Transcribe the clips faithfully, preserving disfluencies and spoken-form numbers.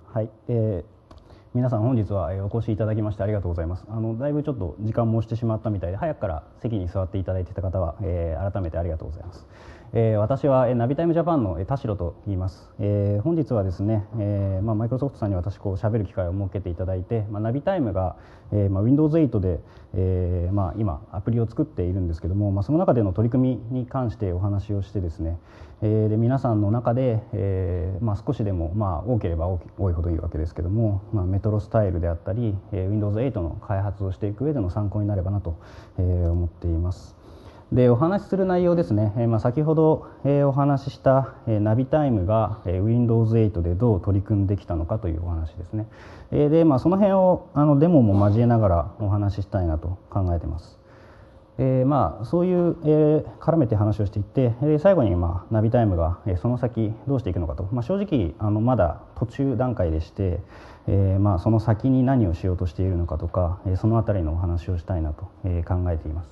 はい、えー、皆さん本日はお越しいただきましてありがとうございます。あのだいぶちょっと時間も押してしまったみたいで、早くから席に座っていただいていた方は、えー、改めてありがとうございます。えー、私は、えー、ナビタイムジャパンの、えー、田代と言います。えー、本日はですね、えーまあ、マイクロソフトさんに私こう喋る機会を設けていただいて、まあ、ナビタイムが、えーまあ、ウィンドウズエイト で、えーまあ、今アプリを作っているんですけども、まあ、その中での取り組みに関してお話をしてですね、えー、で皆さんの中で、えーまあ、少しでも、まあ、多ければ多いほどいいわけですけども、まあ、メトロスタイルであったり、えー、ウィンドウズエイト の開発をしていく上での参考になればなと、えー、思っています。でお話しする内容ですね、えーまあ、先ほど、えー、お話しした、えー、ナビタイムが、えー、ウィンドウズエイト でどう取り組んできたのかというお話ですね。えー、で、まあ、その辺をあのデモも交えながらお話ししたいなと考えています。えーまあ、そういう、えー、絡めて話をしていって、えー、最後に、まあ、ナビタイムが、えー、その先どうしていくのかと、まあ、正直あのまだ途中段階でして、えーまあ、その先に何をしようとしているのかとか、えー、そのあたりのお話をしたいなと、えー、考えています。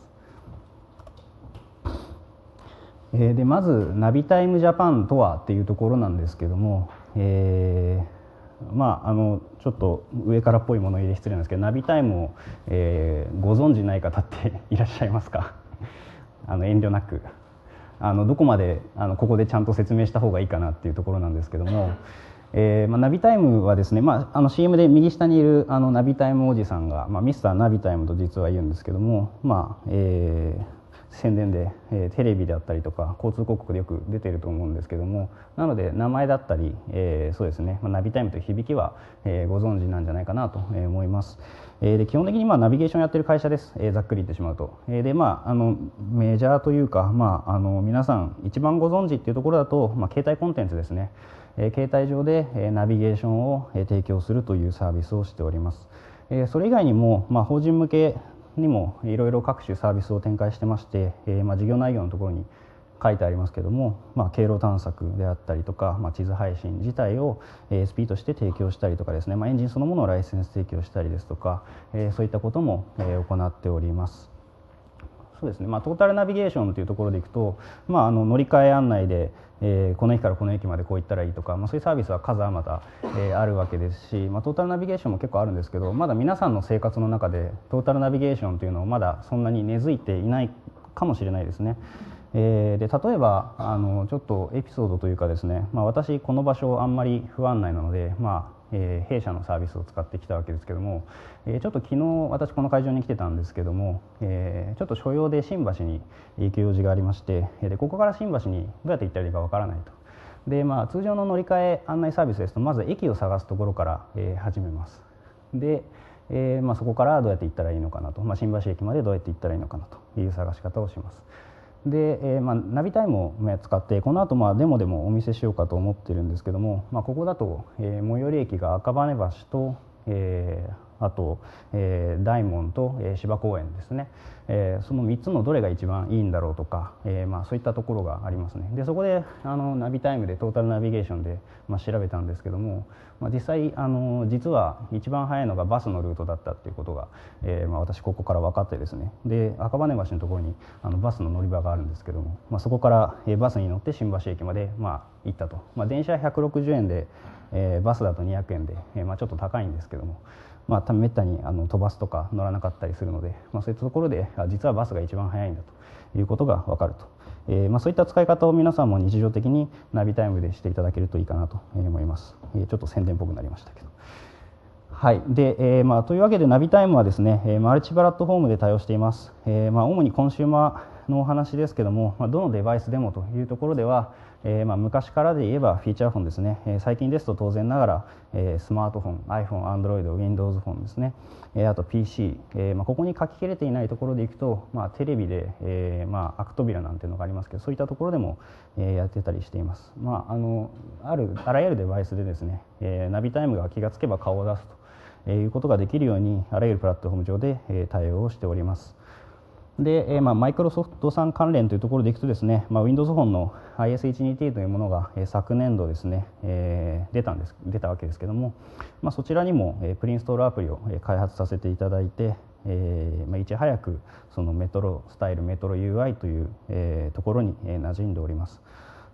えー、でまずナビタイムジャパンとはっていうところなんですけども、えー、まああのちょっと上からっぽいもの入れ失礼なんですけど、ナビタイムを、えー、ご存じない方っていらっしゃいますか？あの遠慮なくあのどこまであのここでちゃんと説明した方がいいかなっていうところなんですけども、えーまあ、ナビタイムはですね、まあ、あの シーエム で右下にいるあのナビタイムおじさんが、まあ、ミスターナビタイムと実は言うんですけども、まあえー宣伝で、えー、テレビであったりとか交通広告でよく出ていると思うんですけども、なので名前だったり、えー、そうですね、まあ、ナビタイムという響きは、えー、ご存知なんじゃないかなと思います。えー、で基本的にまあナビゲーションやってる会社です、えー、ざっくり言ってしまうと。えー、でまああのメジャーというか、まあ、あの皆さん一番ご存知っていうところだと、まあ、携帯コンテンツですね。えー、携帯上で、えー、ナビゲーションを、えー、提供するというサービスをしております。えー、それ以外にも、まあ、法人向けにもいろいろ各種サービスを展開してまして、えーまあ、事業内容のところに書いてありますけども、まあ、経路探索であったりとか、まあ、地図配信自体を エーエスピー として提供したりとかですね、まあ、エンジンそのものをライセンス提供したりですとか、えー、そういったことも、えー、行っております。そうですね、まあ、トータルナビゲーションというところでいくと、まあ、あの乗り換え案内で、えー、この駅からこの駅までこう行ったらいいとか、まあ、そういうサービスは数あまた、えー、あるわけですし、まあ、トータルナビゲーションも結構あるんですけど、まだ皆さんの生活の中でトータルナビゲーションというのをまだそんなに根付いていないかもしれないですね。えー、で例えばあのちょっとエピソードというかですね、まあ、私この場所あんまり不案内なので、まあえー、弊社のサービスを使ってきたわけですけども、えー、ちょっと昨日私この会場に来てたんですけども、えー、ちょっと所用で新橋に行く用事がありまして、でここから新橋にどうやって行ったらいいかわからないと。で、まあ、通常の乗り換え案内サービスですとまず駅を探すところから、えー、始めます。で、えーまあ、そこからどうやって行ったらいいのかなと、まあ、新橋駅までどうやって行ったらいいのかなという探し方をします。で、えーまあ、ナビタイムを使ってこの後まあデモでもお見せしようかと思ってるんですけども、まあ、ここだと、えー、最寄り駅が赤羽橋と、えーあと、えー、大門と、えー、芝公園ですね、えー、そのみっつのどれが一番いいんだろうとか、えーまあ、そういったところがありますね。でそこであのナビタイムでトータルナビゲーションで、まあ、調べたんですけども、まあ、実際あの実は一番早いのがバスのルートだったっていうことが、えーまあ、私ここから分かってですね、で赤羽橋のところにあのバスの乗り場があるんですけども、まあ、そこから、えー、バスに乗って新橋駅まで、まあ、行ったと、まあ、電車ひゃくろくじゅうえんで、えー、バスだとにひゃくえんで、えーまあ、ちょっと高いんですけども、まあ、多分めったにあの飛ばすとか乗らなかったりするので、まあ、そういったところで実はバスが一番早いんだということが分かると、えーまあ、そういった使い方を皆さんも日常的にナビタイムでしていただけるといいかなと思います。えー、ちょっと宣伝っぽくなりましたけど。はいでえーまあ、というわけでナビタイムはですね、えー、マルチプラットフォームで対応しています。えーまあ、主にコンシューマーのお話ですけども、まあ、どのデバイスでもというところでは、えーまあ、昔からで言えばフィーチャーフォンですね、えー、最近ですと当然ながら、えー、スマートフォン iPhone、Android、Windows フォンですね、えー、あと ピーシー、えーまあ、ここに書き切れていないところでいくと、まあ、テレビで、えーまあ、アクトビラなんていうのがありますけど、そういったところでも、えー、やってたりしています。まあ、あのあるあらゆるデバイスでですね、えー、ナビタイムが気がつけば顔を出すということができるようにあらゆるプラットフォーム上で対応をしております。で、まあ、マイクロソフトさん関連というところでいくとですね、まあ、Windows フォンの アイエスワンツーティー というものが昨年度ですね、えー、出たんです出たわけですけども、まあ、そちらにもプリインストールアプリを開発させていただいて、えーまあ、いち早くそのメトロスタイルメトロ ユーアイ という、えー、ところに馴染んでおります。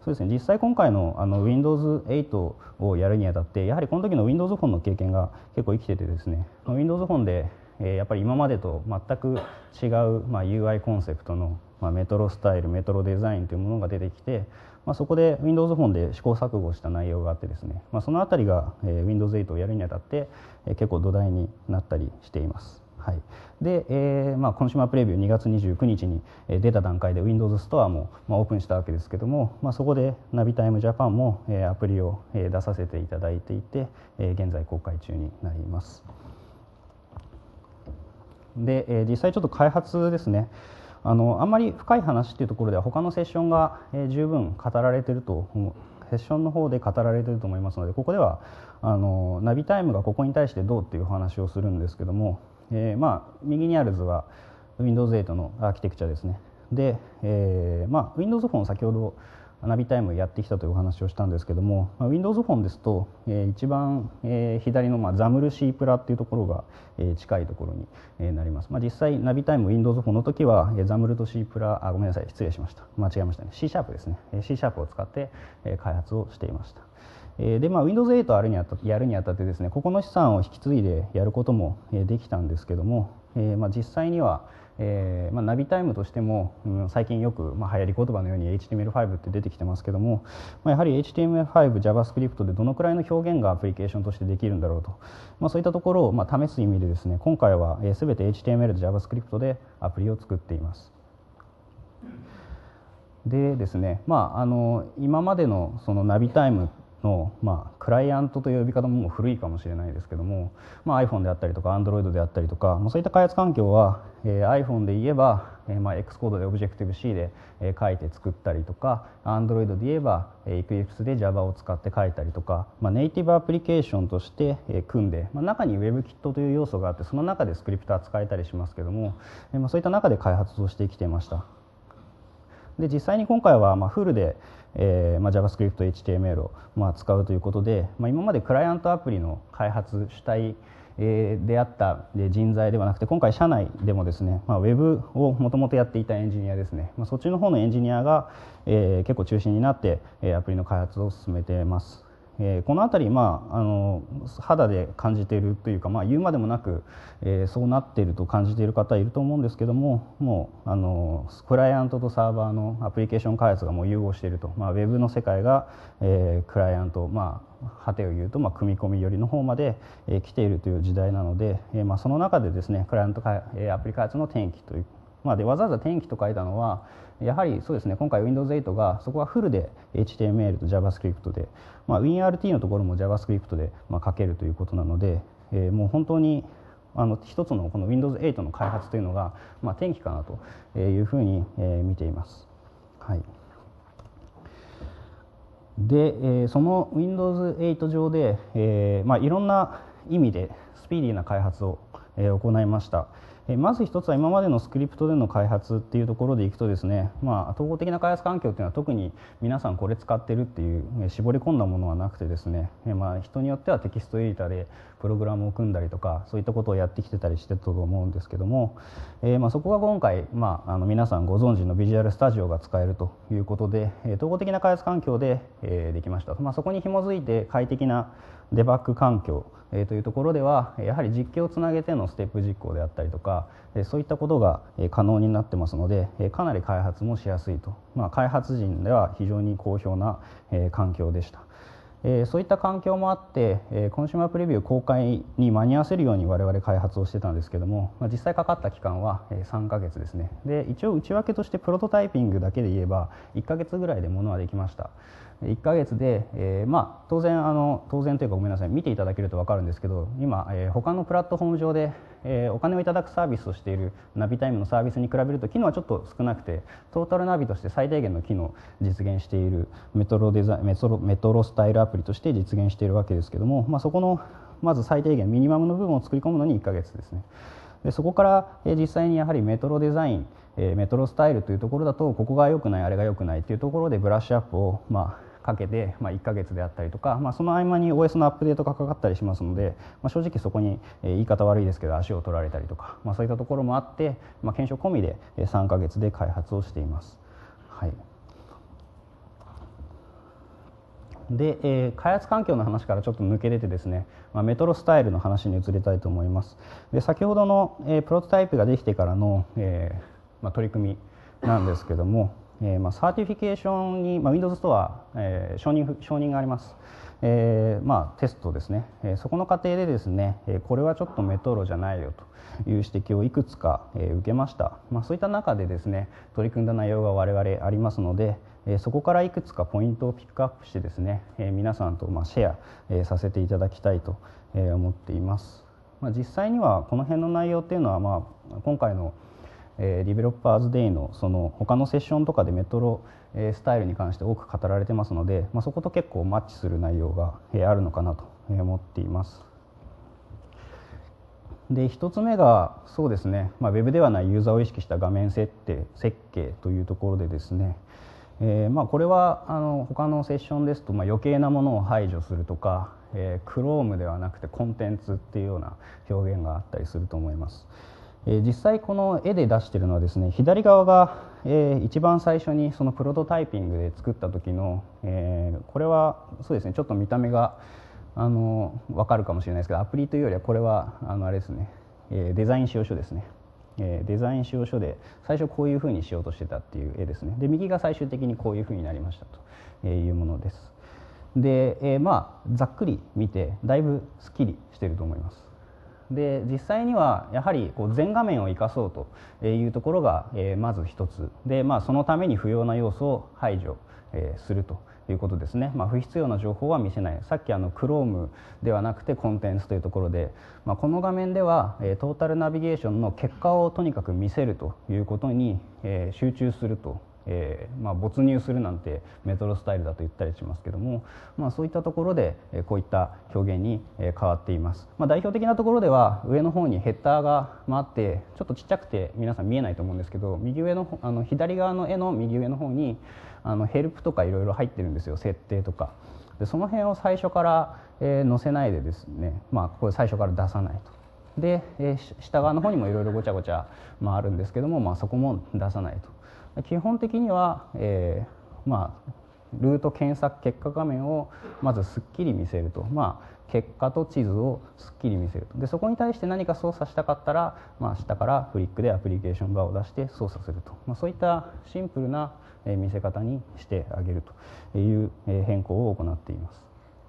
そうですね、実際今回のあの ウィンドウズエイト をやるにあたってやはりこの時の Windows フォンの経験が結構生きててですね、 Windows フォンでえやっぱり今までと全く違う、まあ、ユーアイ コンセプトの、まあ、メトロスタイルメトロデザインというものが出てきて、まあ、そこで Windows フォンで試行錯誤した内容があってですね、まあ、そのあたりが、えー、ウィンドウズエイト をやるにあたって、えー、結構土台になったりしています。はい、で、えーまあ、コンシューマープレビューにがつにじゅうくにちに出た段階で Windows ストアも、まあ、オープンしたわけですけども、まあ、そこでナビタイムジャパンも、えー、アプリを、えー、出させていただいていて、えー、現在公開中になります。で、えー、実際ちょっと開発ですね、あのあんまり深い話っていうところでは他のセッションが、えー、十分語られていると思うセッションの方で語られていると思いますので、ここではあのナビタイムがここに対してどうっていうお話をするんですけども、えー、まあ右にある図は ウィンドウズエイト のアーキテクチャですね。で、えーまあ、Windows フォン先ほどナビタイムやってきたというお話をしたんですけども、まあ、Windows フォンですと、えー、一番、えー、左の、まあ、ザムル C プラっていうところが、えー、近いところに、えー、なります。まあ、実際ナビタイム Windows フォンの時は、えー、ザムルと C プラあごめんなさい失礼しました間違えましたね C シャープですね C シャープを使って、えー、開発をしていました。で、まあ、ウィンドウズエイト あるにあたやるにあたってですね、ここの資産を引き継いでやることもできたんですけども、えーまあ、実際には、えーまあ、ナビタイムとしても、うん、最近よく、まあ、流行り言葉のように エイチティーエムエルファイブ って出てきてますけども、まあ、やはり エイチティーエムエルファイブ、JavaScript でどのくらいの表現がアプリケーションとしてできるんだろうと、まあ、そういったところを、まあ、試す意味でですね、今回は、えー、全て エイチティーエムエル と JavaScript でアプリを作っています。でですね、まあ、あの今までのそのナビタイムの、まあ、クライアントという呼び方ももう古いかもしれないですけども、まあ、iPhone であったりとか Android であったりとか、まあ、そういった開発環境は、えー、iPhone で言えば、えーまあ、Xcode で Objective-C で、えー、書いて作ったりとか Android で言えば、えー、Eclipse で Java を使って書いたりとか、まあ、ネイティブアプリケーションとして、えー、組んで、まあ、中に WebKit という要素があってその中でスクリプトは使えたりしますけども、えーまあ、そういった中で開発をしてきていました。で実際に今回はまあフルで、えーまあ、JavaScript、エイチティーエムエル をまあ使うということで、まあ、今までクライアントアプリの開発主体であった人材ではなくて、今回社内でもですね、まあ、Web をもともとやっていたエンジニアですね、まあ、そっちの方のエンジニアが、えー、結構中心になってアプリの開発を進めています。えー、このあたり、まあ、あの肌で感じているというか、まあ、言うまでもなく、えー、そうなっていると感じている方いると思うんですけども、もうあのクライアントとサーバーのアプリケーション開発がもう融合していると、まあ、ウェブの世界が、えー、クライアント、まあ、果てを言うと、まあ、組み込み寄りの方まで、えー、来ているという時代なので、えーまあ、その中でですねクライアント開、えー、アプリ開発の転機という、まあ、でわざわざ転機と書いたのはやはりそうですね、今回 ウィンドウズエイト がそこはフルで エイチティーエムエル と JavaScript で、まあ、ウィンアールティー のところも JavaScript でまあ書けるということなので、えー、もう本当にあの一つのこの ウィンドウズエイト の開発というのが、まあ、転機かなというふうに、えー、見ています。はい、で、えー、その ウィンドウズエイト 上で、えーまあ、いろんな意味でスピーディーな開発を、えー、行いました。まず一つは今までのスクリプトでの開発っていうところでいくとですね、まあ、統合的な開発環境っていうのは特に皆さんこれ使ってるっていう絞り込んだものはなくてですね、まあ、人によってはテキストエディターでプログラムを組んだりとかそういったことをやってきてたりしてたと思うんですけども、えー、まあそこが今回、まあ、あの皆さんご存知のビジュアルスタジオが使えるということで統合的な開発環境で、えー、できました。まあ、そこに紐づいて快適なデバッグ環境というところではやはり実機をつなげてのステップ実行であったりとかそういったことが可能になってますのでかなり開発もしやすいと、まあ、開発陣では非常に好評な環境でした。そういった環境もあってコンシューマープレビュー公開に間に合わせるように我々開発をしてたんですけども、実際かかった期間はさんかげつですね。で一応内訳としてプロトタイピングだけで言えばいっかげつぐらいでものはできました。いっかげつで、えーまあ、当然あの当然というかごめんなさい見ていただけると分かるんですけど今、えー、他のプラットフォーム上で、えー、お金をいただくサービスをしているナビタイムのサービスに比べると機能はちょっと少なくてトータルナビとして最低限の機能を実現しているメトロデザメトロメトロスタイルアプリとして実現しているわけですけども、まあ、そこのまず最低限ミニマムの部分を作り込むのにいっかげつですね。でそこから実際にやはりメトロデザインメトロスタイルというところだとここが良くないあれが良くないというところでブラッシュアップをまあかけて、まあ、いっかげつであったりとか、まあ、その合間に オーエス のアップデートがかかったりしますので、まあ、正直そこに言い方悪いですけど足を取られたりとか、まあ、そういったところもあって、まあ、検証込みでさんかげつで開発をしています。はいで、えー、開発環境の話からちょっと抜け出てですね、まあ、メトロスタイルの話に移りたいと思います。で先ほどの、えー、プロトタイプができてからの、えーまあ、取り組みなんですけども、えーまあ、サーティフィケーションに、まあ、Windows ストア、えー、承認承認があります。えーまあ、テストですね、えー、そこの過程でですね、えー、これはちょっとメトロじゃないよという指摘をいくつか、えー、受けました。まあ、そういった中でですね取り組んだ内容が我々ありますので、えー、そこからいくつかポイントをピックアップしてですね、えー、皆さんとまあシェア、えー、させていただきたいと、えー、思っています。まあ、実際にはこの辺の内容っていうのは、まあ、今回のディベロッパーズデイのその他のセッションとかでメトロスタイルに関して多く語られてますので、まあ、そこと結構マッチする内容があるのかなと思っています。でひとつめがそうですね、まあ、ウェブではないユーザーを意識した画面設定設計というところでですね、えー、まあこれはあの他のセッションですと、まあ、余計なものを排除するとか、えー、Chrome ではなくてコンテンツっていうような表現があったりすると思います。えー、実際この絵で出しているのはですね、左側が、えー、一番最初にそのプロトタイピングで作った時の、えー、これはそうですね、ちょっと見た目があの分かるかもしれないですけど、アプリというよりはこれはあのあれですね、えー、デザイン仕様書ですね。えー、デザイン仕様書で最初こういうふうにしようとしてたっていう絵ですね。で右が最終的にこういうふうになりましたというものです。で、えー、まあざっくり見てだいぶすっきりしていると思います。で実際にはやはりこう全画面を生かそうというところがまず一つで、まあ、そのために不要な要素を排除するということですね。まあ、不必要な情報は見せない。さっきあの Chrome ではなくてコンテンツというところで、まあ、この画面ではトータルナビゲーションの結果をとにかく見せるということに集中すると。えーまあ、没入するなんてメトロスタイルだと言ったりしますけども、まあ、そういったところでこういった表現に変わっています。まあ、代表的なところでは上の方にヘッダーがあってちょっとちっちゃくて皆さん見えないと思うんですけど、右上のあの左側の絵の右上の方にあのヘルプとかいろいろ入ってるんですよ、設定とかで。その辺を最初から、えー、載せないでですね、まあ、これ最初から出さないと。で、えー、下側の方にもいろいろごちゃごちゃ、まあ、あるんですけども、まあ、そこも出さないと。基本的には、えーまあ、ルート検索結果画面をまずすっきり見せると、まあ、結果と地図をすっきり見せると。でそこに対して何か操作したかったら、まあ、下からフリックでアプリケーションバーを出して操作すると、まあ、そういったシンプルな見せ方にしてあげるという変更を行っています。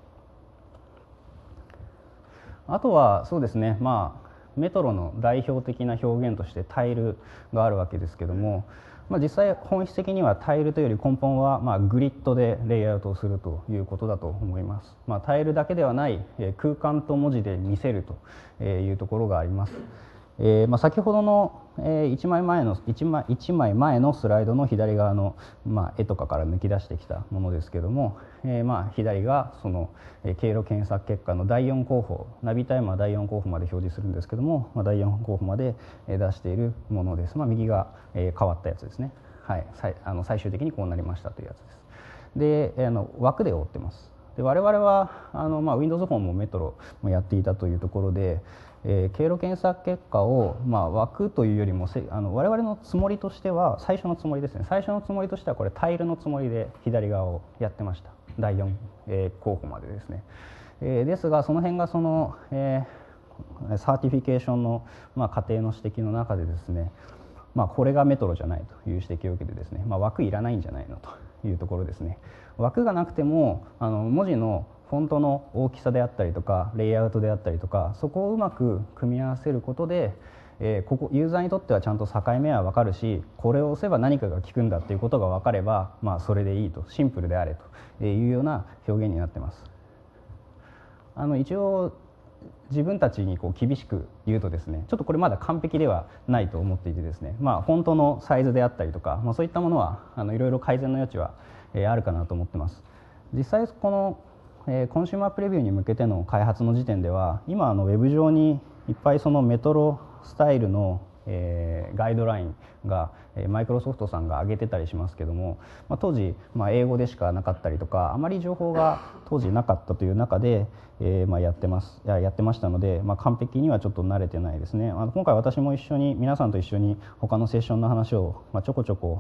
あとはそうですね、まあ、メトロの代表的な表現としてタイルがあるわけですけども、まあ、実際本質的にはタイルというより根本はまあグリッドでレイアウトをするということだと思います。まあ、タイルだけではない空間と文字で見せるというところがあります。えーまあ、先ほどのいちまいまえのいちまい、いちまいまえのスライドの左側の、まあ、絵とかから抜き出してきたものですけども、えー、まあ左がその経路検索結果のだいよん候補、ナビタイムはだいよん候補まで表示するんですけども、まあ、だいよん候補まで出しているものです。まあ、右が変わったやつですね。はい、あの最終的にこうなりましたというやつです。であの枠で覆ってます。で我々はあの、まあ、Windows フォンもメトロもやっていたというところで、えー、経路検索結果を、まあ、枠というよりもせあの我々のつもりとしては最初のつもりですね最初のつもりとしてはこれタイルのつもりで左側をやってました。だいよん、えー、候補までですね、えー、ですがその辺がその、えー、サーティフィケーションの、まあ、過程の指摘の中でですね、まあ、これがメトロじゃないという指摘を受けてですね、まあ、枠いらないんじゃないのというところですね。枠がなくてもあの文字のフォントの大きさであったりとかレイアウトであったりとかそこをうまく組み合わせることで、えー、ここユーザーにとってはちゃんと境目は分かるし、これを押せば何かが効くんだっていうことが分かれば、まあ、それでいいと、シンプルであれというような表現になってます。あの一応自分たちにこう厳しく言うとですね、ちょっとこれまだ完璧ではないと思っていてですね、まあ、フォントのサイズであったりとか、まあ、そういったものはあのいろいろ改善の余地は、えー、あるかなと思ってます。実際このえー、コンシューマープレビューに向けての開発の時点では今あのウェブ上にいっぱいそのメトロスタイルの、えー、ガイドラインがマイクロソフトさんが上げてたりしますけども、まあ、当時、まあ、英語でしかなかったりとかあまり情報が当時なかったという中で、えーまあ、やってますややってましたので、まあ、完璧にはちょっと慣れてないですね。あの今回私も一緒に皆さんと一緒に他のセッションの話を、まあ、ちょこちょこ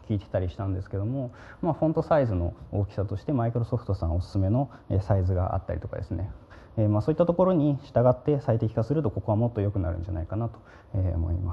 聞いてたりしたんですけども、まあ、フォントサイズの大きさとしてマイクロソフトさんおすすめのサイズがあったりとかですね、えーまあ、そういったところに従って最適化するとここはもっと良くなるんじゃないかなと思います。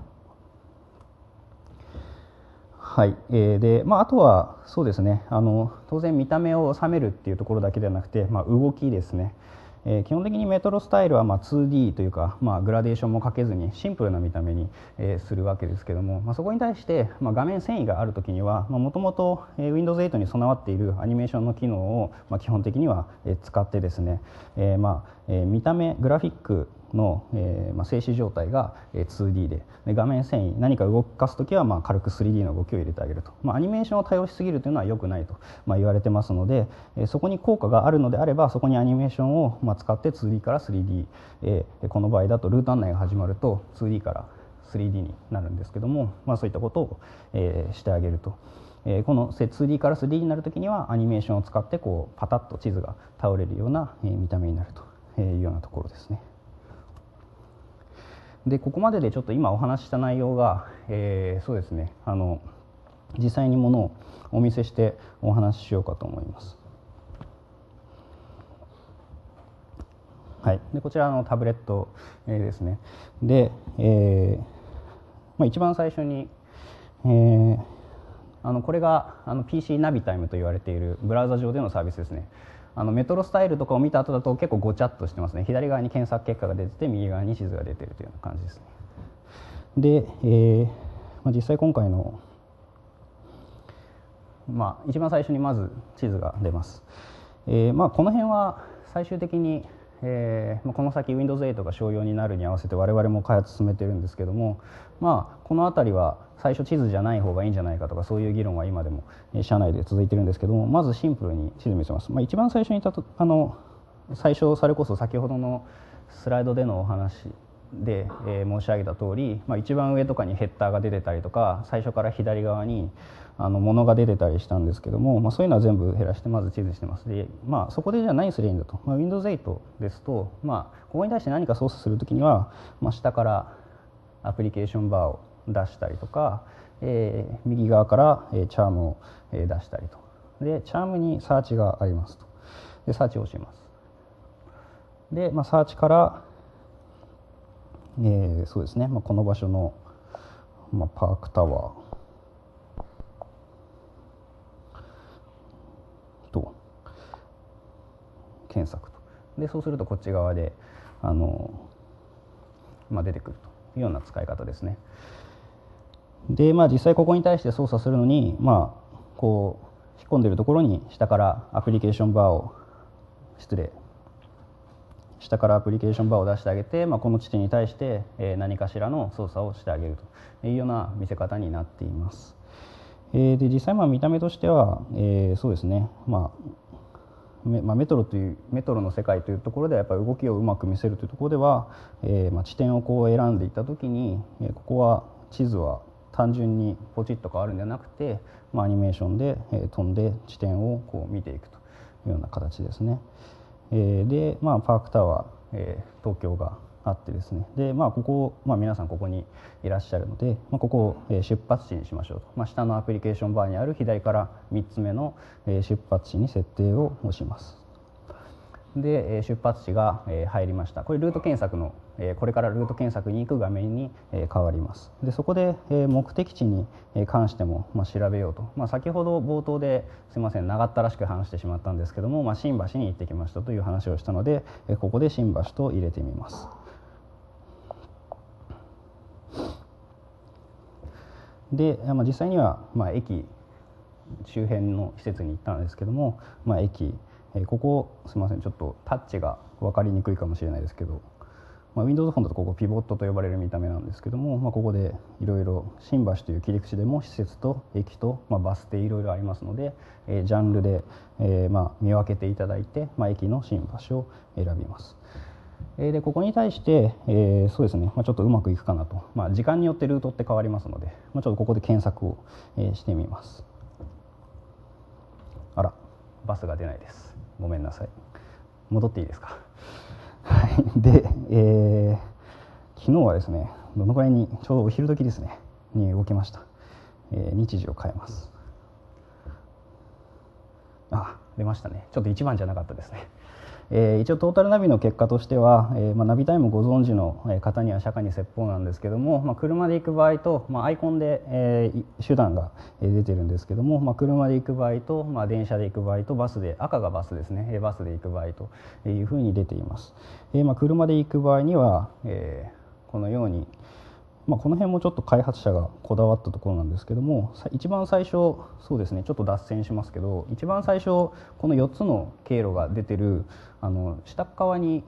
はい、えー、で、まあ、あとはそうですね、あの当然見た目を収めるっていうところだけではなくて、まあ、動きですね。えー、基本的にメトロスタイルはまあ ツーディー というか、まあ、グラデーションもかけずにシンプルな見た目に、えー、するわけですけども、まあ、そこに対して、まあ、画面遷移があるときにはもともと ウィンドウズエイトに備わっているアニメーションの機能を、まあ、基本的には使ってですね、えーまあえー、見た目グラフィックの、えーまあ、静止状態が ツーディー で、で画面遷移何か動かすときはまあ軽く スリーディー の動きを入れてあげると、まあ、アニメーションを多用しすぎるというのは良くないと、まあ、言われてますので、えー、そこに効果があるのであればそこにアニメーションをまあ使って ツーディー から スリーディー、えー、この場合だとルート案内が始まると ツーディー から スリーディー になるんですけども、まあ、そういったことを、えー、してあげると。えー、この ツーディー から スリーディー になるときにはアニメーションを使ってこうパタッと地図が倒れるような、えー、見た目になるというようなところですね。でここまででちょっと今お話しした内容が、えー、そうですね、あの実際にものをお見せしてお話ししようかと思います。はい、でこちらのタブレット、えー、ですね。で、えーまあ、一番最初に、えー、あのこれがあの ピーシー ナビタイムと言われているブラウザ上でのサービスですね。あのメトロスタイルとかを見た後だと結構ごちゃっとしてますね。左側に検索結果が出てて右側に地図が出ているというような感じですね。で、えーまあ、実際今回の、まあ、一番最初にまず地図が出ます。えーまあ、この辺は最終的に、えー、この先 ウィンドウズエイトが商用になるに合わせて我々も開発進めてるんですけども、まあ、この辺りは最初地図じゃない方がいいんじゃないかとかそういう議論は今でも社内で続いてるんですけども、まずシンプルに地図見せます。まあ、一番最初にたとあの最初それこそ先ほどのスライドでのお話で、えー、申し上げた通り、まあ、一番上とかにヘッダーが出てたりとか最初から左側にあの物が出てたりしたんですけども、まあ、そういうのは全部減らしてまず地図してます。で、まあ、そこでじゃあ何すればいいんだと、まあ、ウィンドウズエイト ですと、まあ、ここに対して何か操作するときには、まあ、下からアプリケーションバーを出したりとか、えー、右側から、えー、チャームを、えー、出したりと。でチャームにサーチがありますと。でサーチを押します。で、まあ、サーチから、えー、そうですね、まあ、この場所の、まあ、パークタワーと検索と。でそうするとこっち側であの、まあ、出てくるというような使い方ですね。で、まあ、実際ここに対して操作するのに、まあ、こう引っ込んでいるところに下からアプリケーションバーを失礼下からアプリケーションバーを出してあげて、まあ、この地点に対して何かしらの操作をしてあげるというような見せ方になっています。で実際まあ見た目としては、えー、そうですね、まあメまあ、メトロというメトロの世界というところではやっぱり動きをうまく見せるというところでは、えーまあ、地点をこう選んでいった時に、えー、ここは地図は単純にポチッと変わるんではなくて、まあ、アニメーションで、えー、飛んで地点をこう見ていくというような形ですね。えー、で、まあ、パークタワー、えー、東京があってですね、で、まあ、ここ、まあ、皆さんここにいらっしゃるので、まあ、ここを出発地にしましょうと、まあ、下のアプリケーションバーにある左からみっつめの出発地に設定を押します。で出発地が入りました。これルート検索のこれからルート検索に行く画面に変わります。でそこで目的地に関してもまあ調べようと、まあ、先ほど冒頭ですいません長ったらしく話してしまったんですけども、まあ、新橋に行ってきましたという話をしたのでここで新橋と入れてみます。で、まあ、実際にはまあ駅周辺の施設に行ったんですけども、まあ、駅ここすみませんちょっとタッチが分かりにくいかもしれないですけど、まあ、Windows フォンだとここピボットと呼ばれる見た目なんですけども、まあ、ここでいろいろ新橋という切り口でも施設と駅と、まあ、バス停いろいろありますので、えー、ジャンルで、えーまあ、見分けていただいて、まあ、駅の新橋を選びます。えー、でここに対して、えー、そうですね、まあ、ちょっとうまくいくかなと、まあ、時間によってルートって変わりますので、まあ、ちょっとここで検索を、えー、してみます。あらバスが出ないです。ごめんなさい。戻っていいですか。はい、で、えー、昨日はですねどのくらいにちょうどお昼時ですねに動きました。 えー、日時を変えます。あ、出ましたね。ちょっといちばんじゃなかったですね。えー、一応トータルナビの結果としては、えーまあ、ナビタイムご存知の方には釈迦に説法なんですけども、まあ、車で行く場合と、まあ、アイコンで、えー、手段が出てるんですけども、まあ、車で行く場合と、まあ、電車で行く場合とバスで、赤がバスですね、バスで行く場合というふうに出ています。えーまあ、車で行く場合には、えー、このように、まあ、この辺もちょっと開発者がこだわったところなんですけども、一番最初そうですね、ちょっと脱線しますけど、一番最初このよっつの経路が出てるあの下側に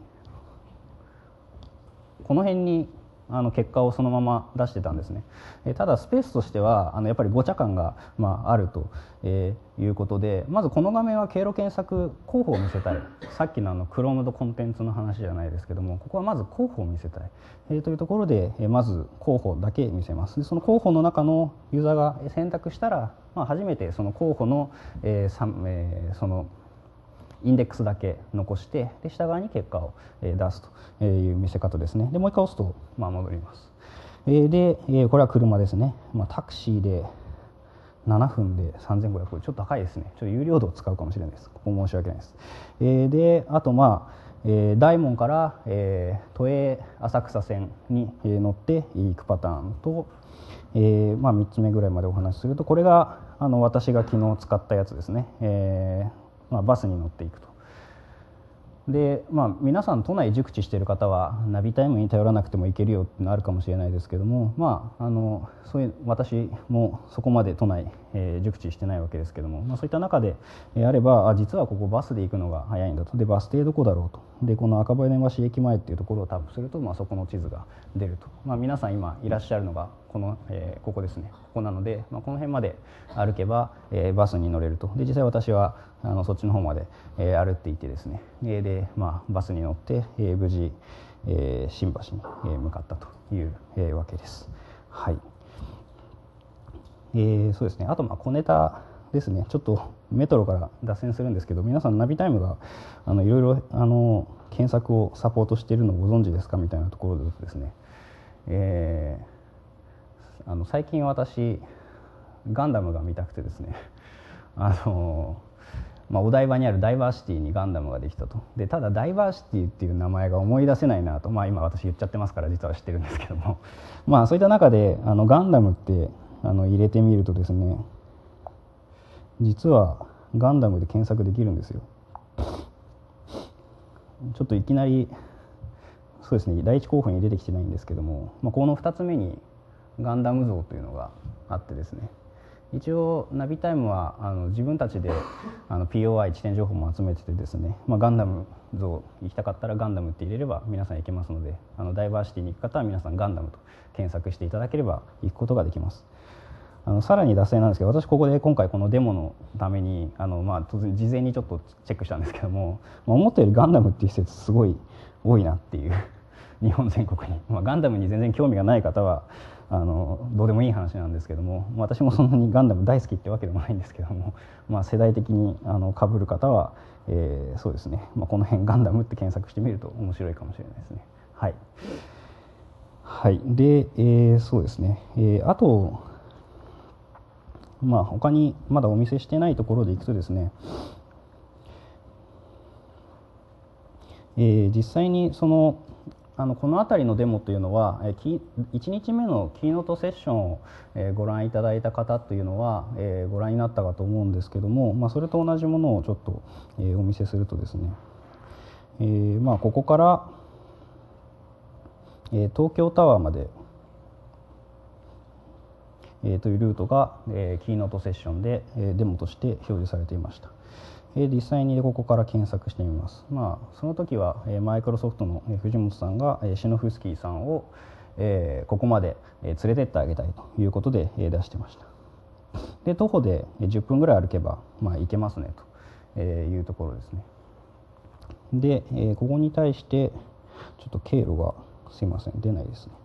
この辺にあの結果をそのまま出してたんですね。えただスペースとしてはあのやっぱりごちゃ感が、まあ、あると、えー、いうことで、まずこの画面は経路検索候補を見せたい。さっきのあの Chrome とコンテンツの話じゃないですけども、ここはまず候補を見せたい、えー、というところで、えー、まず候補だけ見せます。でその候補の中のユーザーが選択したら、まあ、初めてその候補の、えーえー、そのインデックスだけ残して、で下側に結果を出すという見せ方ですね。でもう一回押すと、まあ、戻ります。でこれは車ですね。まあ、タクシーでななふんでさんぜんごひゃく、ちょっと高いですね。ちょっと有料度を使うかもしれないです。ここ申し訳ないです。であとまあ大門から都営浅草線に乗っていくパターンと、えーまあ、みっつめぐらいまでお話しすると、これがあの私が昨日使ったやつですね。えーまあ、バスに乗っていくと。で、まあ、皆さん都内熟知している方はナビタイムに頼らなくても行けるよっていうのあるかもしれないですけども、まあ、あのそういう私もそこまで都内、えー、熟知してないわけですけども、まあ、そういった中で、えー、あればあ実はここバスで行くのが早いんだと。でバス停どこだろうと。でこの赤羽橋駅前っていうところをタップすると、まあ、そこの地図が出ると。まあ、皆さん今いらっしゃるのがこの、えー、ここですね。ここなので、まあ、この辺まで歩けば、えー、バスに乗れると。で実際私はあのそっちの方まで、えー、歩っていてですね。で、まあ、バスに乗って、えー、無事、えー、新橋に、えー、向かったという、えー、わけです。はい。えー、そうですね。あとまあ小ネタですね。ちょっとメトロから脱線するんですけど、皆さんナビタイムがあのいろいろあの検索をサポートしているのをご存知ですかみたいなところでですね。えー、あの最近私ガンダムが見たくてですね。あのまあ、お台場にあるダイバーシティにガンダムができたと。でただダイバーシティっていう名前が思い出せないなと、まあ、今私言っちゃってますから実は知ってるんですけども、まあ、そういった中であのガンダムってあの入れてみるとですね、実はガンダムで検索できるんですよ。ちょっといきなりそうですね、第一候補に出てきてないんですけども、まあ、このふたつめにガンダム像というのがあってですね、一応ナビタイムはあの自分たちであの ピーオーアイ 地点情報も集めててですね、まあ、ガンダム像行きたかったらガンダムって入れれば皆さん行けますので、あのダイバーシティに行く方は皆さんガンダムと検索していただければ行くことができます。あのさらに脱線なんですけど、私ここで今回このデモのためにあの、まあ、当然事前にちょっとチェックしたんですけども、まあ、思ったよりガンダムっていう施設すごい多いなっていう日本全国に、まあ、ガンダムに全然興味がない方はあのどうでもいい話なんですけども、私もそんなにガンダム大好きってわけでもないんですけども、まあ、世代的にあの被る方は、えー、そうですね、まあ、この辺ガンダムって検索してみると面白いかもしれないですね。はい、はい、で、えー、そうですね、えー、あと、まあ、他にまだお見せしてないところでいくとですね、えー、実際にそのあのこの辺りのデモというのは、えー、いちにちめのキーノートセッションを、えー、ご覧いただいた方というのは、えー、ご覧になったかと思うんですけども、まあ、それと同じものをちょっと、えー、お見せするとですね、えーまあ、ここから、えー、東京タワーまで、えー、というルートが、えー、キーノートセッションで、えー、デモとして表示されていました。実際にここから検索してみます。まあ、その時はマイクロソフトの藤本さんがシノフスキーさんをここまで連れてってあげたいということで出してました。で徒歩でじゅっぷんぐらい歩けば、まあ、行けますねというところですね。でここに対してちょっと経路がすいません出ないですね。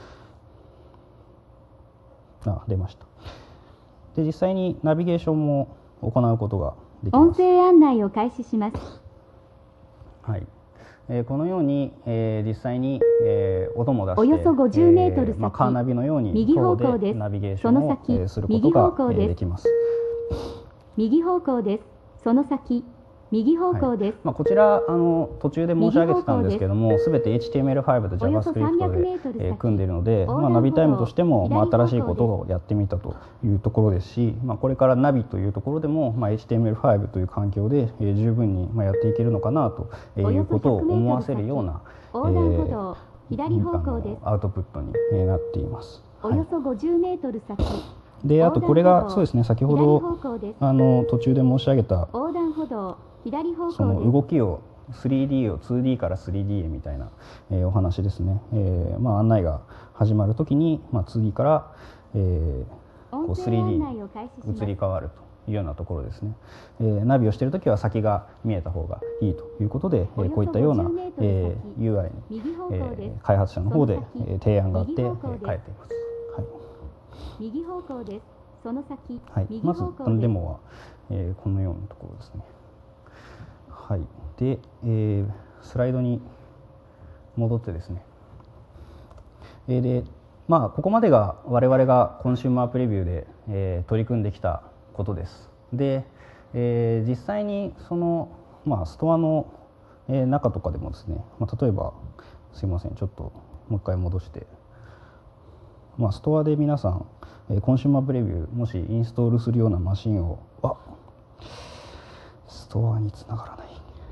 あ、出ました。で実際にナビゲーションも行うことができます。 音声案内を開始します。 はい。 えー、このように、えー、実際に、えー、音も出しておよそごじゅうメートル先、 えーまあ、カーナビのように右方向でです。 ナビゲーションを、 その先、 えーすることが、 右方向ですえーできます。 右方向です。その先、右方向です。 はい、まあ、こちらあの途中で申し上げてたんですけども、すべて エイチティーエムエルファイブ と JavaScript で、えー組んでいるので、まあ、ナビタイムとしても、まあ、新しいことをやってみたというところですし、まあ、これからナビというところでも、まあ、エイチティーエムエルファイブ という環境で、えー、十分にまあやっていけるのかなということを思わせるような、えー、 左方向です。 アウトプットになっています。 およそごじゅうメートル先。 で、あとこれがそうですね、先ほどあの途中で申し上げた横断歩道左方向です。 その動きを スリーディー を ツーディー から スリーディー へみたいな、えー、お話ですね。えーまあ、案内が始まるときに、まあ、ツーディー から、えー、こう スリーディー に移り変わるというようなところですね。えー、ナビをしているときは先が見えた方がいいということで、えー、こういったような、えー、ユーアイ に、えー、開発者の方で、えー、提案があって、えー、変えています。はい、 右方向です。その先、 はい、まずデモは、えー、このようなところですね。はい、で、えー、スライドに戻ってですね、えー、でまあここまでが我々がコンシューマープレビューで、えー、取り組んできたことです。で、えー、実際にその、まあ、ストアの、えー、中とかでもですね、まあ、例えばすいませんちょっともう一回戻して、まあ、ストアで皆さん、えー、コンシューマープレビューもしインストールするようなマシンをあストアにつながらない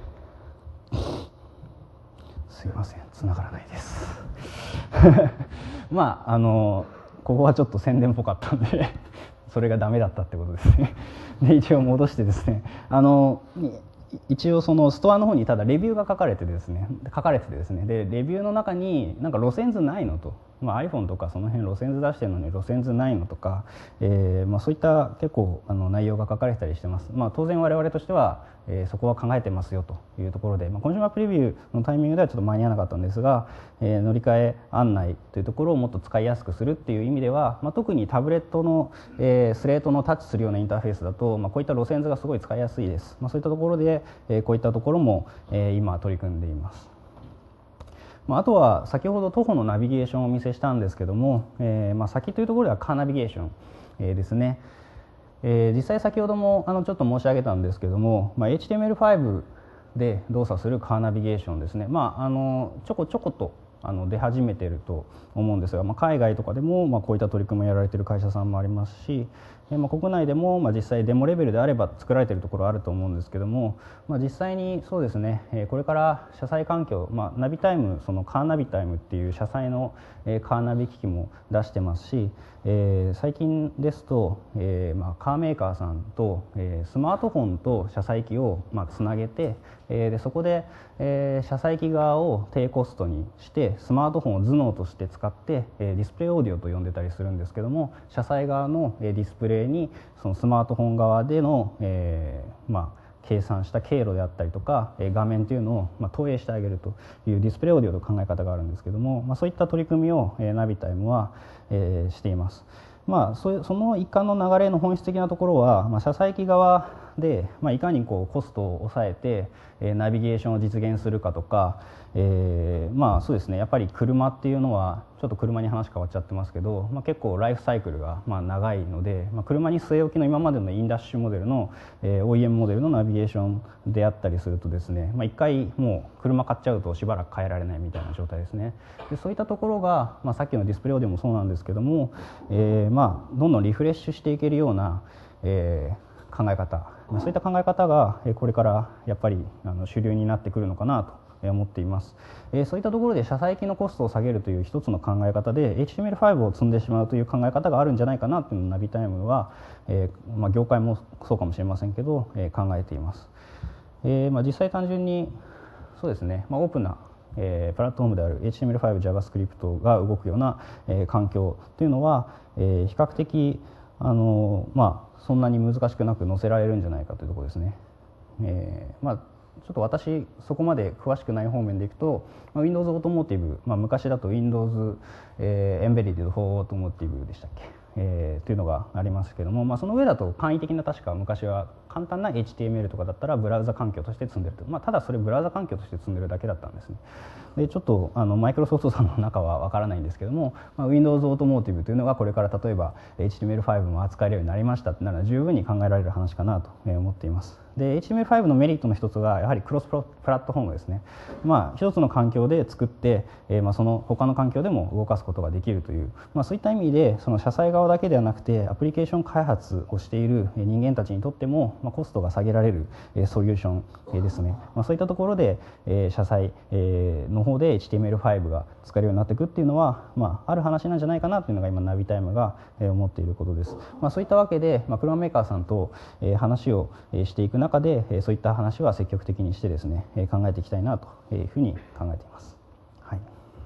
すいません繋がらないですまああのここはちょっと宣伝っぽかったんでそれがダメだったってことですねで一応戻してですね、あの一応そのストアの方にただレビューが書かれてですね書かれててですねでレビューの中になんか路線図ないのと、まあ、iPhone とかその辺路線図出してるのに路線図ないのとか、えーまあ、そういった結構あの内容が書かれてたりしてます。まあ、当然我々としては、えー、そこは考えてますよというところで、まあ、コンシューマープレビューのタイミングではちょっと間に合わなかったんですが、えー、乗り換え案内というところをもっと使いやすくするっていう意味では、まあ、特にタブレットの、えー、スレートのタッチするようなインターフェースだと、まあ、こういった路線図がすごい使いやすいです。まあ、そういったところで、えー、こういったところも、えー、今取り組んでいます。まあ、あとは先ほど徒歩のナビゲーションをお見せしたんですけども、えーまあ、先というところではカーナビゲーション、えー、ですね。えー、実際先ほどもあのちょっと申し上げたんですけども、まあ、エイチティーエムエルファイブ で動作するカーナビゲーションですね、まあ、あのちょこちょことあの出始めていると思うんですが、まあ、海外とかでもまあこういった取り組みをやられている会社さんもありますし、えーまあ、国内でもまあ実際デモレベルであれば作られているところあると思うんですけども、まあ、実際にそうですね、えー、これから車載環境、まあ、ナビタイムそのカーナビタイムっていう車載の、えー、カーナビ機器も出してますし、えー、最近ですと、えーまあ、カーメーカーさんと、えー、スマートフォンと車載機を、まあ、つなげて、えー、でそこで、えー、車載機側を低コストにしてスマートフォンを頭脳として使って、えー、ディスプレイオーディオと呼んでたりするんですけども、車載側の、えー、ディスプレイにそのスマートフォン側での、えー、まあ計算した経路であったりとか画面というのをまあ投影してあげるというディスプレイオーディオの考え方があるんですけども、まあ、そういった取り組みをナビタイムはえしています。まあ、その一環の流れの本質的なところは、まあ、車載機側で、まあ、いかにこうコストを抑えて、えー、ナビゲーションを実現するかとか、えー、まあそうですね、やっぱり車っていうのはちょっと車に話変わっちゃってますけど、まあ、結構ライフサイクルがまあ長いので、まあ、車に据え置きの今までのインダッシュモデルの、えー、オーイーエム モデルのナビゲーションであったりするとですね、まあ、一回もう車買っちゃうとしばらく変えられないみたいな状態ですね。でそういったところが、まあ、さっきのディスプレイオーディオもそうなんですけども、えー、まあどんどんリフレッシュしていけるような、えー考え方、そういった考え方がこれからやっぱりあの主流になってくるのかなと思っています。そういったところで車載機のコストを下げるという一つの考え方で エイチティーエムエルファイブ を積んでしまうという考え方があるんじゃないかなというのをナビタイムは、えーまあ、業界もそうかもしれませんけど、えー、考えています。えーまあ、実際単純にそうですね、まあ、オープンなえー、プラットフォームである エイチティーエムエルファイブ、JavaScript が動くような、えー、環境というのは、えー、比較的あのまあ、そんなに難しくなく載せられるんじゃないかというところですね。えーまあ、ちょっと私そこまで詳しくない方面でいくと、まあ、Windows オートモーティブ、まあ、昔だと Windows、えー、Embedded for Automotive でしたっけ、えー、というのがありますけども、まあ、その上だと簡易的な確か昔は簡単な エイチティーエムエル とかだったらブラウザ環境として積んでると、まあ、ただそれブラウザ環境として積んでるだけだったんですね。でちょっとあのマイクロソフトさんの中は分からないんですけども、まあ、Windows Automotive というのがこれから例えば エイチティーエムエルファイブ も扱えるようになりましたってなら十分に考えられる話かなと思っています。で エイチティーエムエルファイブ のメリットの一つがやはりクロスプラットフォームですね。まあ、一つの環境で作って、えー、まあその他の環境でも動かすことができるという、まあ、そういった意味でその社債側だけではなくてアプリケーション開発をしている人間たちにとっても、まあ、コストが下げられるソリューションですね。まあ、そういったところで、えー、社債の方で エイチティーエムエルファイブ が使えるようになっていくっていうのは、まあ、ある話なんじゃないかなというのが今ナビタイムが思っていることです。まあ、そういったわけで、まあ、車メーカーさんと話をしていく中でそういった話は積極的にしてですね考えていきたいなというふうに考えています。はい、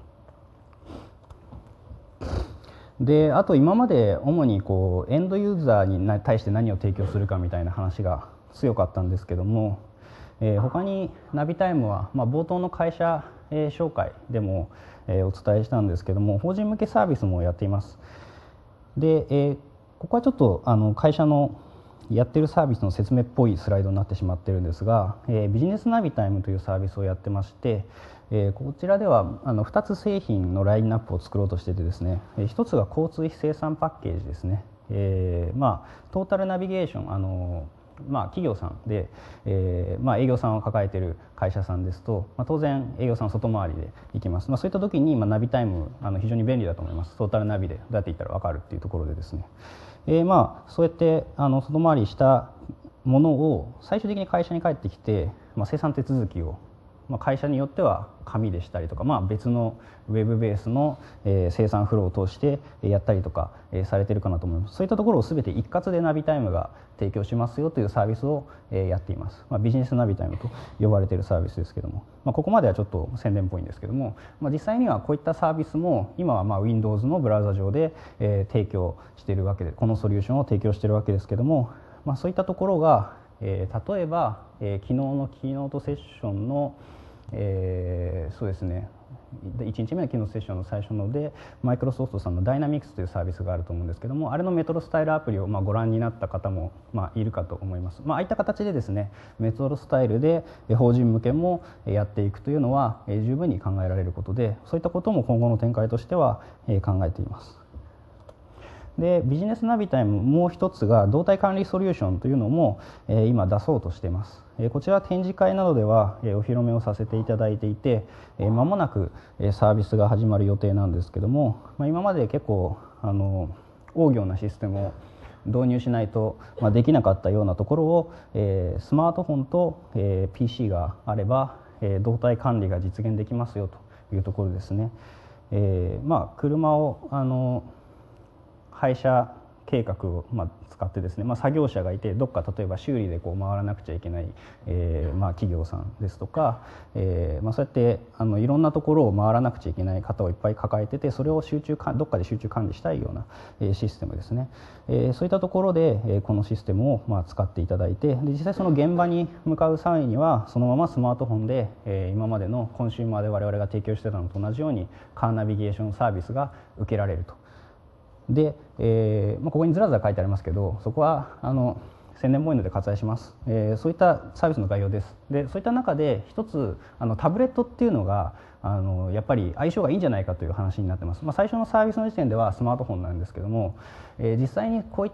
であと今まで主にこうエンドユーザーに対して何を提供するかみたいな話が強かったんですけども、えー、他にナビタイムは、まあ、冒頭の会社、えー、紹介でも、えー、お伝えしたんですけども法人向けサービスもやっています。で、えー、ここはちょっとあの会社のやってるサービスの説明っぽいスライドになってしまってるんですが、えー、ビジネスナビタイムというサービスをやってまして、えー、こちらではあのふたつ製品のラインナップを作ろうとしていてですね、えー、ひとつが交通費生産パッケージですね。えーまあ、トータルナビゲーションあのまあ、企業さんで、えーまあ、営業さんを抱えている会社さんですと、まあ、当然営業さん外回りで行きます、まあ、そういった時に、まあ、ナビタイムあの非常に便利だと思います。トータルナビでどうやって行ったら分かるっていうところでですね、えーまあ、そうやってあの外回りしたものを最終的に会社に帰ってきて、まあ、生産手続きを、まあ、会社によっては紙でしたりとか、まあ、別のウェブベースの、えー、生産フローを通してやったりとか、えー、されているかなと思います。そういったところを全て一括でナビタイムが提供しますよというサービスを、えー、やっています。まあ、ビジネスナビタイムと呼ばれているサービスですけども、まあ、ここまではちょっと宣伝っぽいんですけども、まあ、実際にはこういったサービスも今はまあ Windows のブラウザ上で、えー、提供しているわけで、このソリューションを提供しているわけですけども、まあ、そういったところが、えー、例えば、えー、昨日のキーノートセッションのえー、そうですねいちにちめのキーノートセッションの最初のでマイクロソフトさんのダイナミクスというサービスがあると思うんですけども、あれのメトロスタイルアプリをまあご覧になった方もまあいるかと思います。まあ、ああいった形でですねメトロスタイルで法人向けもやっていくというのは十分に考えられることで、そういったことも今後の展開としては考えています。でビジネスナビタイムもう一つが動態管理ソリューションというのも、えー、今出そうとしています。えー、こちら展示会などでは、えー、お披露目をさせていただいていて、えー、間もなく、えー、サービスが始まる予定なんですけども、まあ、今まで結構あの大行なシステムを導入しないと、まあ、できなかったようなところを、えー、スマートフォンと、えー、ピーシー があれば、えー、動態管理が実現できますよというところですね。えーまあ、車をあの配車計画をまあ使ってですね、まあ、作業者がいてどっか例えば修理でこう回らなくちゃいけない、えーまあ企業さんですとか、えーまあ、そうやってあのいろんなところを回らなくちゃいけない方をいっぱい抱えてて、それを集中どっかで集中管理したいような、えー、システムですね。えー、そういったところで、えー、このシステムをまあ使っていただいて、で実際その現場に向かう際にはそのままスマートフォンで、えー、今までのコンシューマーで我々が提供してたのと同じようにカーナビゲーションサービスが受けられると。で、えーまあ、ここにずらずら書いてありますけど、そこはあの宣伝っぽいので割愛します。えー、そういったサービスの概要です。でそういった中で一つあのタブレットっていうのがあのやっぱり相性がいいんじゃないかという話になってます。まあ、最初のサービスの時点ではスマートフォンなんですけども、えー、実際にこういった、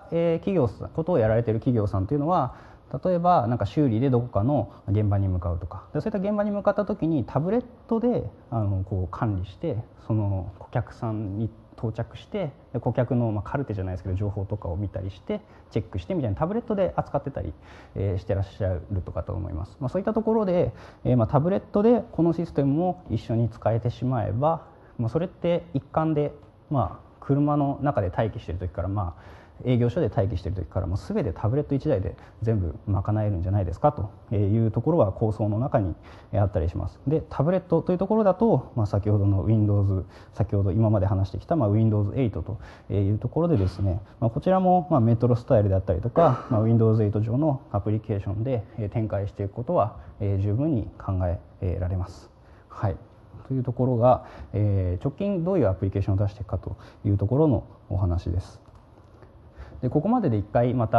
えー、企業ことをやられている企業さんというのは、例えばなんか修理でどこかの現場に向かうとか、でそういった現場に向かった時にタブレットであのこう管理して、その顧客さんに到着して顧客のまあカルテじゃないですけど情報とかを見たりしてチェックしてみたいなタブレットで扱ってたり、えー、してらっしゃるとかと思います。まあ、そういったところで、えー、まあタブレットでこのシステムも一緒に使えてしまえば、まあ、それって一貫で、まあ、車の中で待機している時からまあ営業所で待機している時からもう全てタブレットいちだいで全部賄えるんじゃないですかというところは構想の中にあったりします。でタブレットというところだと、まあ、先ほどの Windows 先ほど今まで話してきた、まあ、ウィンドウズエイト というところでですね、まあ、こちらもまあメトロスタイルであったりとか、まあ、ウィンドウズエイト 上のアプリケーションで展開していくことは十分に考えられます。はいというところが、えー、直近どういうアプリケーションを出していくかというところのお話です。でここまでで一回また、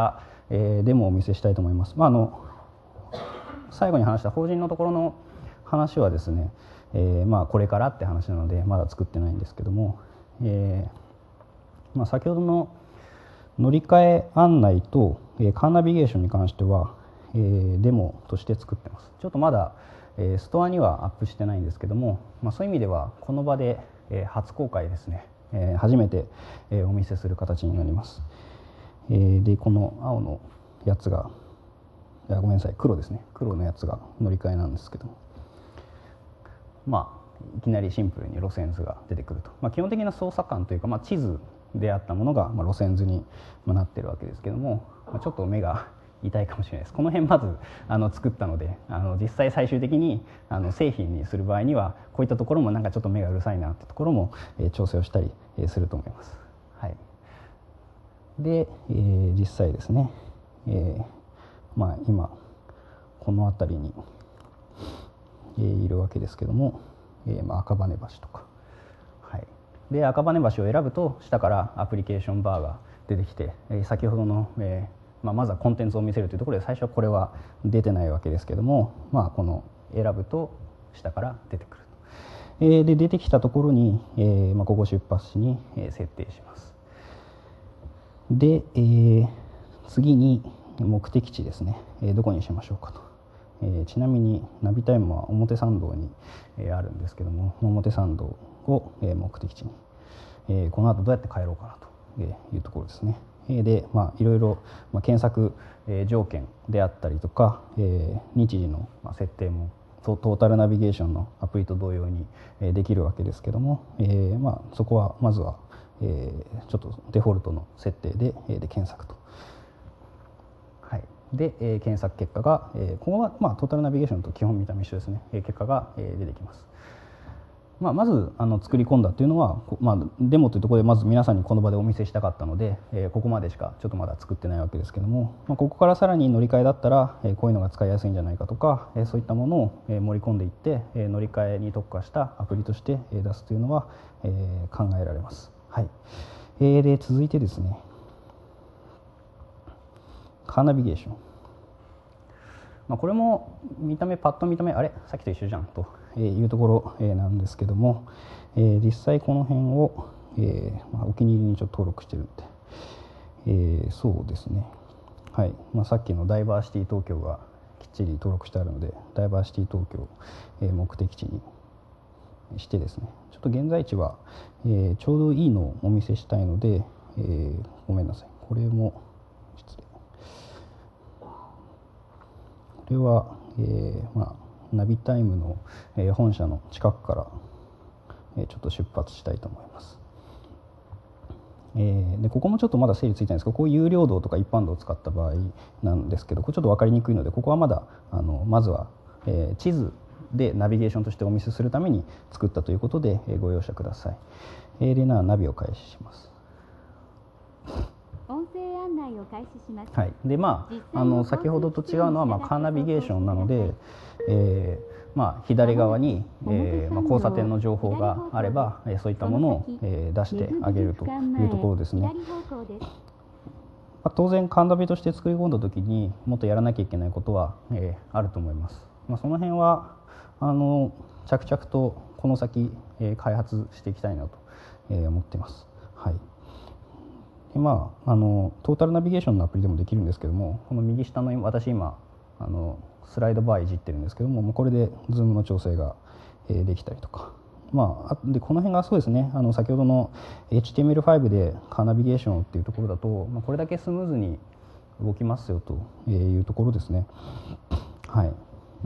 えー、デモをお見せしたいと思います。まあ、あの最後に話した法人のところの話はですね、えーまあ、これからって話なのでまだ作ってないんですけども、えーまあ、先ほどの乗り換え案内と、えー、カーナビゲーションに関しては、えー、デモとして作ってます。ちょっとまだ、えー、ストアにはアップしてないんですけども、まあ、そういう意味ではこの場で、えー、初公開ですね、えー、初めて、えー、お見せする形になります。えー、でこの青のやつがいやごめんなさい黒ですね、黒のやつが乗り換えなんですけども、まあいきなりシンプルに路線図が出てくると、まあ、基本的な操作感というか、まあ、地図であったものが、まあ、路線図になっているわけですけども、まあ、ちょっと目が痛いかもしれないです。この辺まずあの作ったので、あの実際最終的にあの製品にする場合にはこういったところもなんかちょっと目がうるさいなってところも、えー、調整をしたり、えー、すると思います。はい、で、えー、実際ですね、えーまあ、今この辺りに、えー、いるわけですけども、えーまあ、赤羽橋とか、はい、で赤羽橋を選ぶと下からアプリケーションバーが出てきて、えー、先ほどの、えーまあ、まずはコンテンツを見せるというところで最初はこれは出てないわけですけども、まあ、この選ぶと下から出てくると、えー、で出てきたところに、えーまあ、ここ出発地に、えー、設定します。で、えー、次に目的地ですね、えー、どこにしましょうかと、えー、ちなみにナビタイムは表参道に、えー、あるんですけども、表参道を、えー、目的地に、えー、この後どうやって帰ろうかなというところですね。で、まあ、いろいろ、まあ、検索、えー、条件であったりとか、えー、日時の、まあ、設定もトータルナビゲーションのアプリと同様に、えー、できるわけですけども、えーまあ、そこはまずは、えー、ちょっとデフォルトの設定で、えー、で検索と。はい、で、えー、検索結果が、えー、ここは、まあ、トータルナビゲーションと基本見た目一緒ですね、えー、結果が、えー、出てきます。まあ、まずあの作り込んだというのは、まあ、デモというところでまず皆さんにこの場でお見せしたかったので、えー、ここまでしかちょっとまだ作ってないわけですけども、まあ、ここからさらに乗り換えだったら、えー、こういうのが使いやすいんじゃないかとか、えー、そういったものを、えー、盛り込んでいって、えー、乗り換えに特化したアプリとして、えー、出すというのは、えー、考えられます。はい、えー、で続いてですね、カーナビゲーション、まあ、これも見た目パッと見た目あれさっきと一緒じゃんというところなんですけども、えー、実際この辺を、えーまあ、お気に入りにちょっと登録してるんで、えー、そうですね、はい、まあ、さっきのダイバーシティ東京がきっちり登録してあるので、ダイバーシティ東京を、えー、目的地にしてですね、ちょっと現在地は、えー、ちょうどいいのをお見せしたいので、えー、ごめんなさい、これも失礼、これは、えーまあナビタイムの本社の近くからちょっと出発したいと思います。でここもちょっとまだ整理ついてないんですけど、こういう有料道とか一般道を使った場合なんですけど、これちょっと分かりにくいので、ここはまだあのまずは地図でナビゲーションとしてお見せするために作ったということでご容赦ください。でなナビを開始します。 音声案内を開始します。 はい、でまあ、あの先ほどと違うのは、まあ、カーナビゲーションなので、えーまあ、左側に、えーまあ、交差点の情報があれば、えー、そういったものを、えー、出してあげるというところですね。まあ、当然カーナビとして作り込んだ時にもっとやらなきゃいけないことは、えー、あると思います。まあ、その辺はあの着々とこの先、えー、開発していきたいなと、えー、思っています。はい、まあ、あのトータルナビゲーションのアプリでもできるんですけども、この右下の私今あのスライドバーいじってるんですけども、これでズームの調整ができたりとか、まあ、でこの辺がそうですね、あの先ほどの エイチティーエムエルファイブ でカーナビゲーションっていうところだと、まあ、これだけスムーズに動きますよというところですね。はい、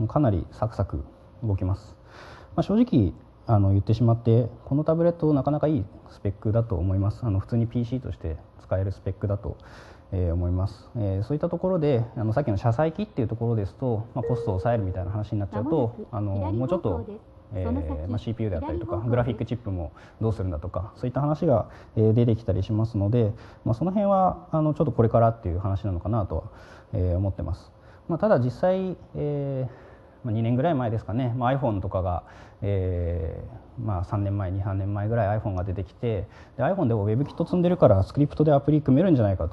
かなりサクサク動きます。まあ、正直あの言ってしまって、このタブレットなかなかいいスペックだと思います。あの普通に ピーシー として使えるスペックだと思います。えー、そういったところであのさっきの車載機っていうところですと、まあ、コストを抑えるみたいな話になっちゃうと、あのもうちょっと、えーまあ、シーピーユー であったりとかグラフィックチップもどうするんだとか、そういった話が出てきたりしますので、まあ、その辺はあのちょっとこれからっていう話なのかなとは、えー、思ってます。まあ、ただ実際、えーにねんぐらい前ですかね、まあ、iPhone とかが、えーまあ、さんねんまえに、さんねんまえぐらい iPhone が出てきて、で iPhone で WebKit 積んでるからスクリプトでアプリ組めるんじゃないかと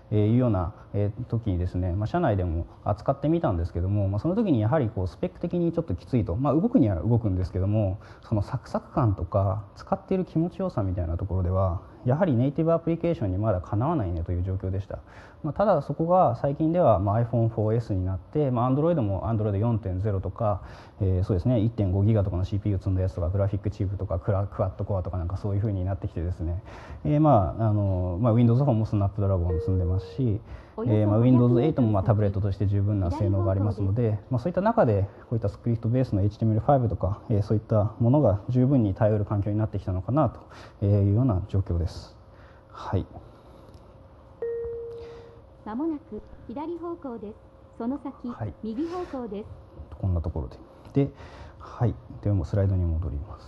いうような時にですね、まあ、社内でも扱ってみたんですけども、まあ、その時にやはりこうスペック的にちょっときついと、まあ、動くには動くんですけども、そのサクサク感とか使っている気持ちよさみたいなところではやはりネイティブアプリケーションにまだかなわないねという状況でした。まあ、ただそこが最近ではまあ アイフォンフォーエス になって、まあ、Android も アンドロイドよんてんゼロ とか、えー、そうですね いってんごギガとかの シーピーユー 積んだやつとかグラフィックチップとかクラクワッドコアとかなんかそういう風になってきてですね、えーまああのまあ、Windows フォンもスナップドラゴン積んでますし、えーまあ、ウィンドウズエイト もまあタブレットとして十分な性能がありますので、まあ、そういった中でこういったスクリプトベースの エイチティーエムエルファイブ とか、えー、そういったものが十分に耐えうる環境になってきたのかなというような状況です。はい。 まもなく左方向です。その先、はい、右方向です。 こんなところで、で、はい、でもスライドに戻ります。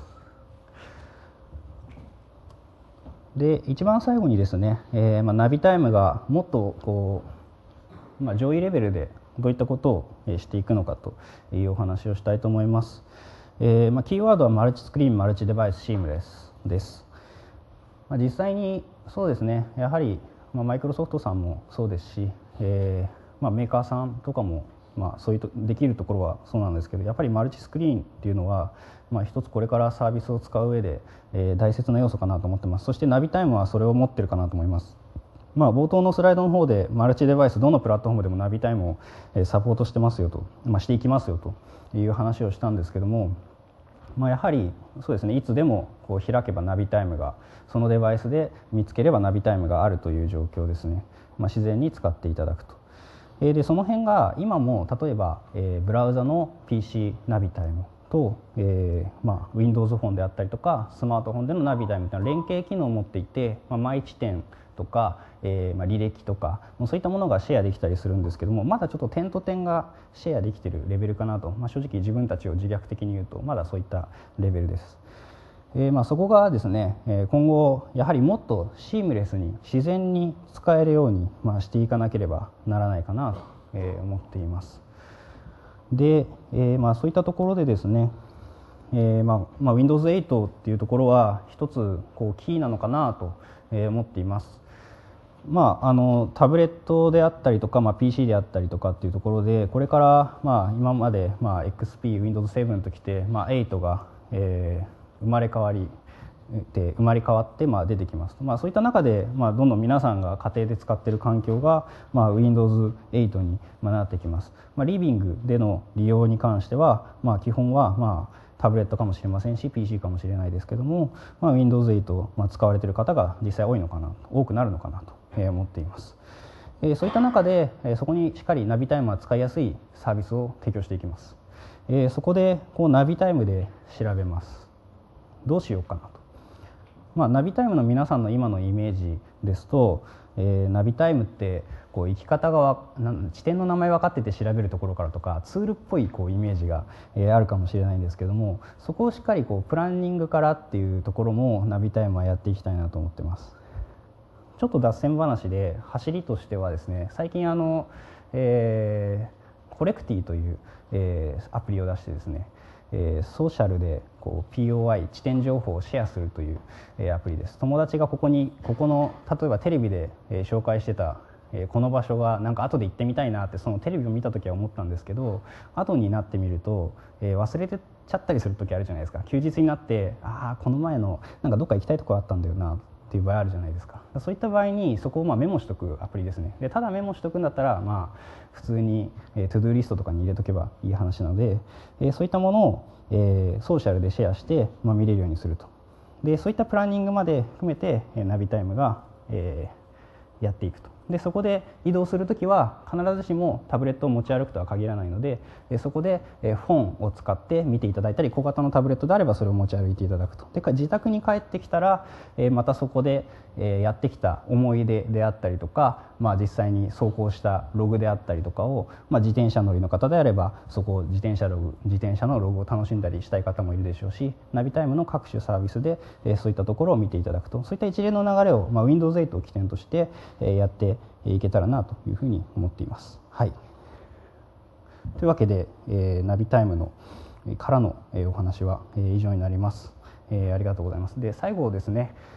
で一番最後にですね、えーまあ、ナビタイムがもっとこう、まあ、上位レベルでどういったことをしていくのかというお話をしたいと思います。えーまあ、キーワードはマルチスクリーン、マルチデバイス、シームレスです。まあ、実際にそうですね、やはりマイクロソフトさんもそうですし、えーまあ、メーカーさんとかも、まあ、そういうとできるところはそうなんですけど、やっぱりマルチスクリーンっていうのは、まあ、一つこれからサービスを使う上で、えー、大切な要素かなと思ってます。そしてナビタイムはそれを持ってるかなと思います。まあ、冒頭のスライドの方でマルチデバイスどのプラットフォームでもナビタイムをサポートしてますよと、まあ、していきますよという話をしたんですけども、まあ、やはりそうですね、いつでもこう開けばナビタイムがそのデバイスで見つければナビタイムがあるという状況ですね。まあ、自然に使っていただくと。でその辺が今も例えば、えー、ブラウザの ピーシー ナビタイムと、えーまあ、Windows フォンであったりとかスマートフォンでのナビタイムというのは連携機能を持っていて、まあ、毎地点とか、えーまあ、履歴とかそういったものがシェアできたりするんですけども、まだちょっと点と点がシェアできているレベルかなと、まあ、正直自分たちを自虐的に言うとまだそういったレベルです。えーまあ、そこがですね、今後やはりもっとシームレスに自然に使えるように、まあ、していかなければならないかなと思っています。で、えーまあ、そういったところでですね、えーまあまあ、ウィンドウズエイト っていうところは一つこうキーなのかなと思っています。まあ、あのタブレットであったりとか、まあ、ピーシー であったりとかっていうところでこれから、まあ、今まで、まあ、エックスピー、ウィンドウズセブン ときて、まあ、エイトが、えー生まれ変わりで生まれ変わってまあ出てきます。まあ、そういった中でまあどんどん皆さんが家庭で使っている環境がまあ ウィンドウズエイト になってきます。まあ、リビングでの利用に関してはまあ基本はまあタブレットかもしれませんし ピーシー かもしれないですけども、まあ、ウィンドウズエイト をまあ使われている方が実際多いのかな多くなるのかなと思っています。そういった中でそこにしっかりナビタイムは使いやすいサービスを提供していきます。そこでこうナビタイムで調べます。どうしようかなと、まあ、ナビタイムの皆さんの今のイメージですと、えー、ナビタイムってこう行き方が地点の名前分かってて調べるところからとかツールっぽいこうイメージが、えー、あるかもしれないんですけども、そこをしっかりこうプランニングからっていうところもナビタイムはやっていきたいなと思ってます。ちょっと脱線話で走りとしてはですね、最近あの、えー、コレクティという、えー、アプリを出してですね、えー、ソーシャルでこう ピーオーアイ 地点情報をシェアするという、えー、アプリです。友達がここにここの例えばテレビで、えー、紹介してた、えー、この場所がなんか後で行ってみたいなってそのテレビを見た時は思ったんですけど、後になってみると、えー、忘れてちゃったりする時あるじゃないですか。休日になってああこの前のなんかどっか行きたいとこあったんだよなっていう場合あるじゃないですか。そういった場合にそこをまあメモしとくアプリですね。でただメモしとくんだったらまあ普通にトゥドゥーリストとかに入れとけばいい話なので、えー、そういったものを、えー、ソーシャルでシェアして、まあ、見れるようにすると。でそういったプランニングまで含めて、えー、ナビタイムが、えー、やっていくと。でそこで移動するときは必ずしもタブレットを持ち歩くとは限らないので、そこで本を使って見ていただいたり、小型のタブレットであればそれを持ち歩いていただくと。で自宅に帰ってきたらまたそこでやってきた思い出であったりとか、まあ、実際に走行したログであったりとかを、まあ、自転車乗りの方であればそこを自転車ログ自転車のログを楽しんだりしたい方もいるでしょうし、ナビタイムの各種サービスでそういったところを見ていただくと、そういった一連の流れを、まあ、ウィンドウズエイト を起点としてやっていけたらなというふうに思っています。はい、というわけで、えー、ナビタイムのからの、えー、お話は、えー、以上になります。えー、ありがとうございます。で最後ですね、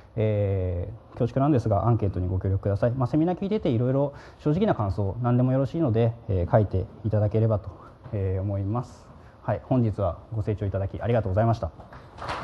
えー、恐縮なんですがアンケートにご協力ください。まあ、セミナー聞いてていろいろ正直な感想何でもよろしいので、えー、書いていただければと、えー、思います。はい、本日はご清聴いただきありがとうございました。